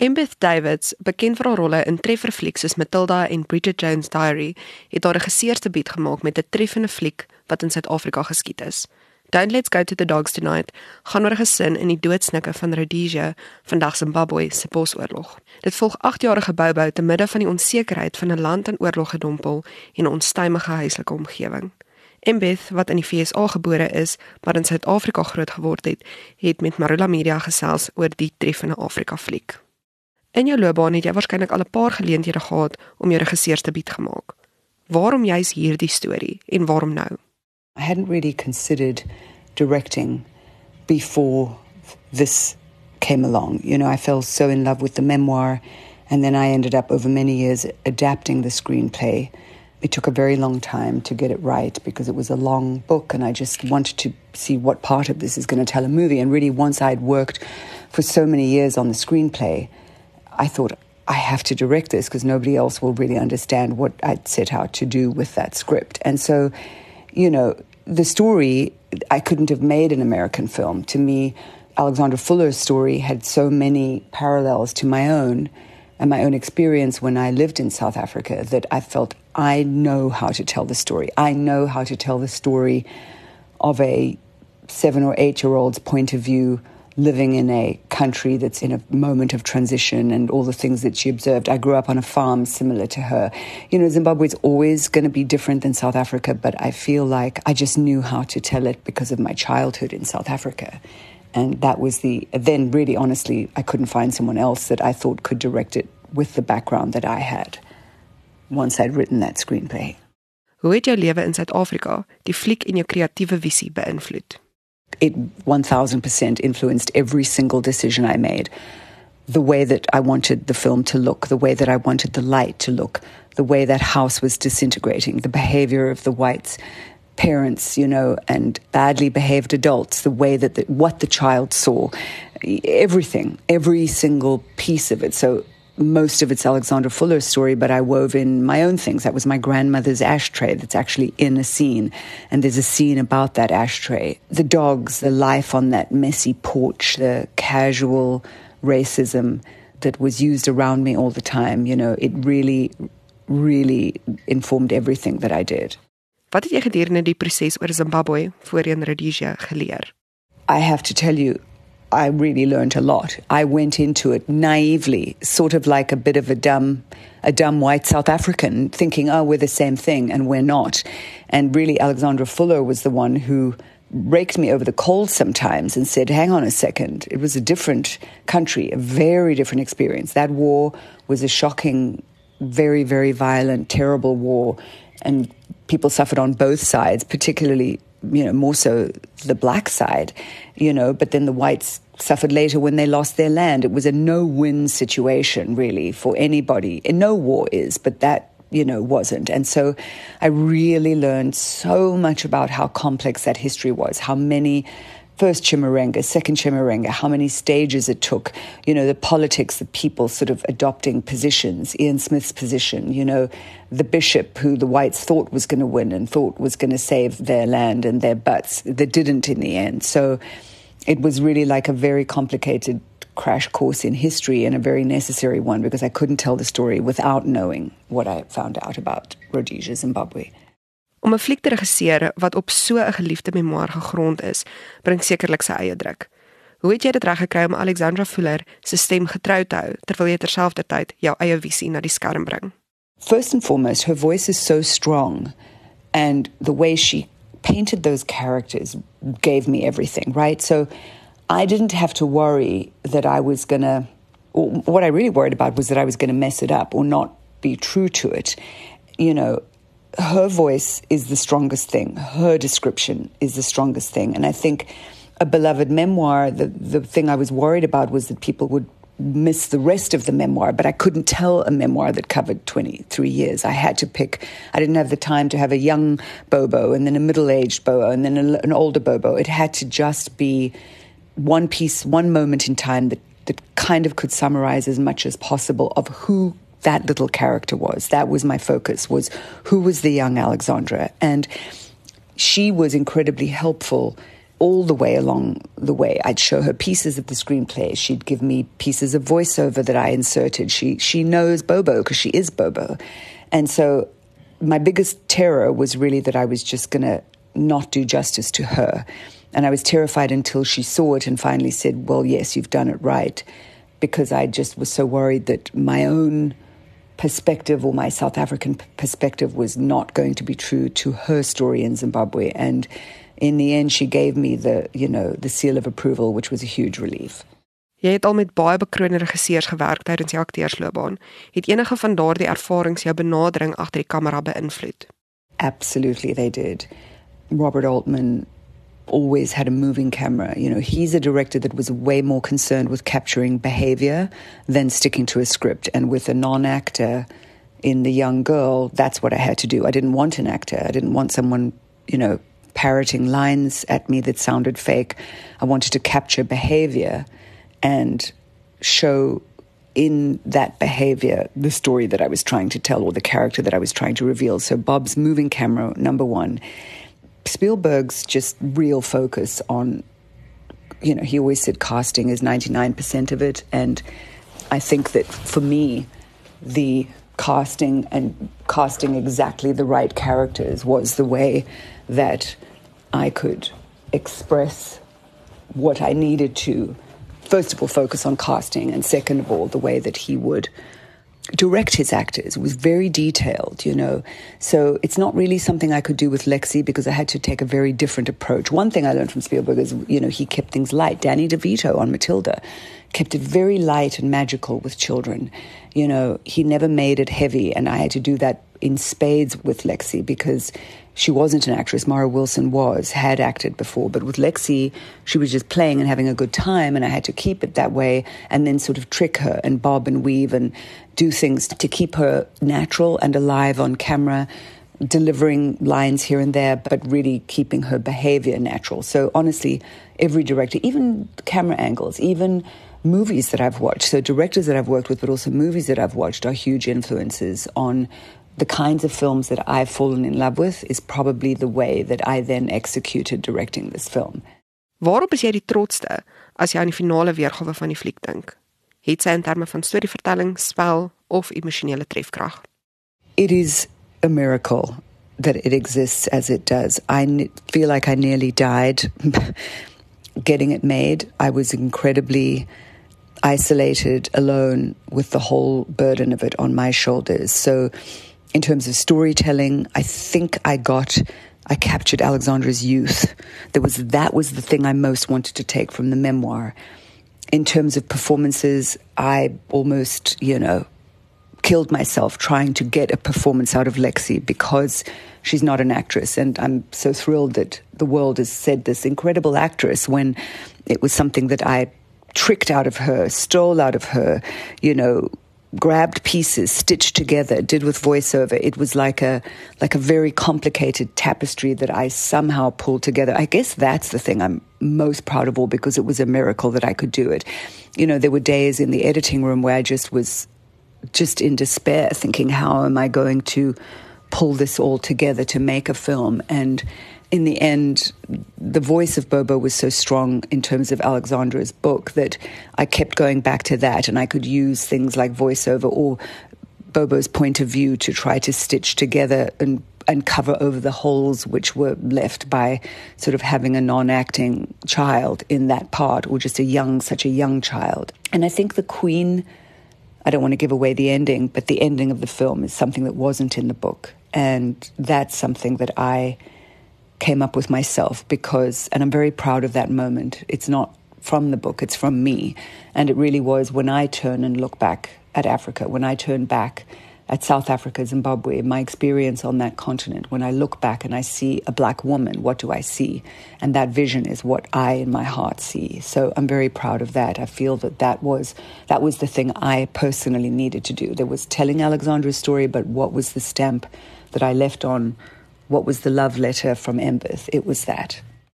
Embeth Davids, bekend vir haar rolle in trefferflieks soos Matilda en Bridget Jones' Diary, het haar regisseursdebuut gemaak met 'n treffende fliek wat in Suid-Afrika geskied is. Don't Let's Go to the Dogs Tonight gaan oor 'n gesin in die doodsnikke van Rhodesia, vandag Zimbabwe, se bosoorlog. Dit volg 8-jarige Bobo te midde van die onsekerheid van 'n land in oorlog gedompel en 'n onstuimige huislike omgewing. Embeth, wat in die VSA gebore is, maar in Suid-Afrika groot geword het met Marula Media gesels oor die treffende Afrika-fliek. In jou loopbaan het jy waarskynlik al 'n paar geleenthede gehad om jou regisseursdebuut gemaak. Waarom juis hierdie storie en waarom nou? I hadn't really considered directing before this came along. You know, I fell so in love with the memoir, and then I ended up over many years adapting the screenplay. It took a very long time to get it right because it was a long book, and I just wanted to see what part of this is going to tell a movie. And really, once I'd worked for so many years on the screenplay, I thought, I have to direct this because nobody else will really understand what I'd set out to do with that script. And so, you know, the story, I couldn't have made an American film. To me, Alexandra Fuller's story had so many parallels to my own and my own experience when I lived in South Africa that I felt I know how to tell the story. I know how to tell the story of a 7 or 8-year-old's point of view living in a country that's in a moment of transition and all the things that she observed. I grew up on a farm similar to her. You know, Zimbabwe's always going to be different than South Africa, but I feel like I just knew how to tell it because of my childhood in South Africa. And that was then really honestly, I couldn't find someone else that I thought could direct it with the background that I had once I'd written that screenplay. Hoe het jou lewe in Suid-Afrika die fliek en jou kreatiewe visie beïnvloed? It 1000% influenced every single decision I made. The way that I wanted the film to look, the way that I wanted the light to look, the way that house was disintegrating, the behavior of the whites, parents, you know, and badly behaved adults, the way that what the child saw, everything, every single piece of it. So most of it's Alexandra Fuller's story, but I wove in my own things. That was my grandmother's ashtray that's actually in a scene. And there's a scene about that ashtray. The dogs, the life on that messy porch, the casual racism that was used around me all the time. You know, it really, really informed everything that I did. Wat het jy gedurende die proses oor Zimbabwe, voorheen Rhodesia, geleer? I have to tell you, I really learned a lot. I went into it naively, sort of like a bit of a dumb white South African, thinking, oh, we're the same thing, and we're not. And really, Alexandra Fuller was the one who raked me over the coals sometimes and said, hang on a second, it was a different country, a very different experience. That war was a shocking, very, very violent, terrible war, and people suffered on both sides, particularly, you know, more so the black side, you know, but then the whites suffered later when they lost their land. It was a no-win situation, really, for anybody. And no war is, but that, you know, wasn't. And so I really learned so much about how complex that history was, how many first Chimurenga, second Chimurenga, how many stages it took, you know, the politics, the people sort of adopting positions, Ian Smith's position, you know, the bishop who the whites thought was going to win and thought was going to save their land and their butts, that didn't in the end. So it was really like a very complicated crash course in history and a very necessary one because I couldn't tell the story without knowing what I found out about Rhodesia, Zimbabwe. Om 'n fliek te regisseer wat op so 'n geliefde memoir gegrond is, bring sekerlik sy eie druk. Hoe het jy dit reg gekry om Alexandra Fuller se stem getrou te hou terwyl jy terselfdertyd jou eie visie na die skerm bring? First and foremost, her voice is so strong, and the way she painted those characters gave me everything, right? So I didn't have to worry that I was going to, or what I really worried about was that I was going to mess it up or not be true to it. You know, her voice is the strongest thing. Her description is the strongest thing. And I think a beloved memoir, the thing I was worried about was that people would miss the rest of the memoir, but I couldn't tell a memoir that covered 23 years. I had to pick, I didn't have the time to have a young Bobo and then a middle-aged Bobo and then an older Bobo. It had to just be one piece, one moment in time that kind of could summarize as much as possible of who that little character was. That was my focus, was who was the young Alexandra. And she was incredibly helpful all the way along the way. I'd show her pieces of the screenplay. She'd give me pieces of voiceover that I inserted. She knows Bobo because she is Bobo. And so my biggest terror was really that I was just going to not do justice to her. And I was terrified until she saw it and finally said, well, yes, you've done it right. Because I just was so worried that my own perspective or my South African perspective was not going to be true to her story in Zimbabwe. And in the end, she gave me the seal of approval, which was a huge relief. Jy het al met baie bekroonde regisseurs gewerk tydens jou akteursloopbaan. Het enige van daardie ervarings jou benadering agter die kamera beïnvloed? Absolutely, they did. Robert Altman always had a moving camera. You know, he's a director that was way more concerned with capturing behavior than sticking to a script. And with a non-actor in The Young Girl, that's what I had to do. I didn't want an actor. I didn't want someone, parroting lines at me that sounded fake. I wanted to capture behavior and show in that behavior the story that I was trying to tell or the character that I was trying to reveal. So Bob's moving camera, number one. Spielberg's just real focus on, he always said casting is 99% of it. And I think that for me, the casting and casting exactly the right characters was the way that I could express what I needed to, first of all, focus on casting, and second of all, the way that he would direct his actors. It was very detailed, So it's not really something I could do with Lexi because I had to take a very different approach. One thing I learned from Spielberg is, he kept things light. Danny DeVito on Matilda kept it very light and magical with children. He never made it heavy, and I had to do that in spades with Lexi because she wasn't an actress. Mara Wilson had acted before, but with Lexi, she was just playing and having a good time, and I had to keep it that way and then sort of trick her and bob and weave and do things to keep her natural and alive on camera, delivering lines here and there, but really keeping her behavior natural. So honestly, every director, even camera angles, even movies that I've watched, so directors that I've worked with, but also movies that I've watched are huge influences on the kinds of films that I've fallen in love with is probably the way that I then executed directing this film. Waarop is jy die trotste as jy aan die finale weergawe van die fliek dink? Het sy in terme van storievertelling, spel of emosionele trefkrag? It is a miracle that it exists as it does. I feel like I nearly died getting it made. I was incredibly isolated, alone, with the whole burden of it on my shoulders. So in terms of storytelling, I think I captured Alexandra's youth. That was the thing I most wanted to take from the memoir. In terms of performances, I almost, killed myself trying to get a performance out of Lexi because she's not an actress. And I'm so thrilled that the world has said this incredible actress when it was something that I tricked out of her, stole out of her, grabbed pieces, stitched together, did with voiceover. It was like a very complicated tapestry that I somehow pulled together. I guess that's the thing I'm most proud of all, because it was a miracle that I could do it. There were days in the editing room where I just was in despair, thinking, how am I going to pull this all together to make a film? And in the end, the voice of Bobo was so strong in terms of Alexandra's book that I kept going back to that, and I could use things like voiceover or Bobo's point of view to try to stitch together and cover over the holes which were left by sort of having a non-acting child in that part, or just such a young child. And I think the Queen, I don't want to give away the ending, but the ending of the film is something that wasn't in the book. And that's something that I came up with myself and I'm very proud of that moment. It's not from the book, it's from me. And it really was when I turn and look back at Africa, when I turn back at South Africa, Zimbabwe, my experience on that continent, when I look back and I see a black woman, what do I see? And that vision is what I in my heart see. So I'm very proud of that. I feel that was the thing I personally needed to do. There was telling Alexandra's story, but what was the stamp that I left on? What was the love letter from Embeth? It was that.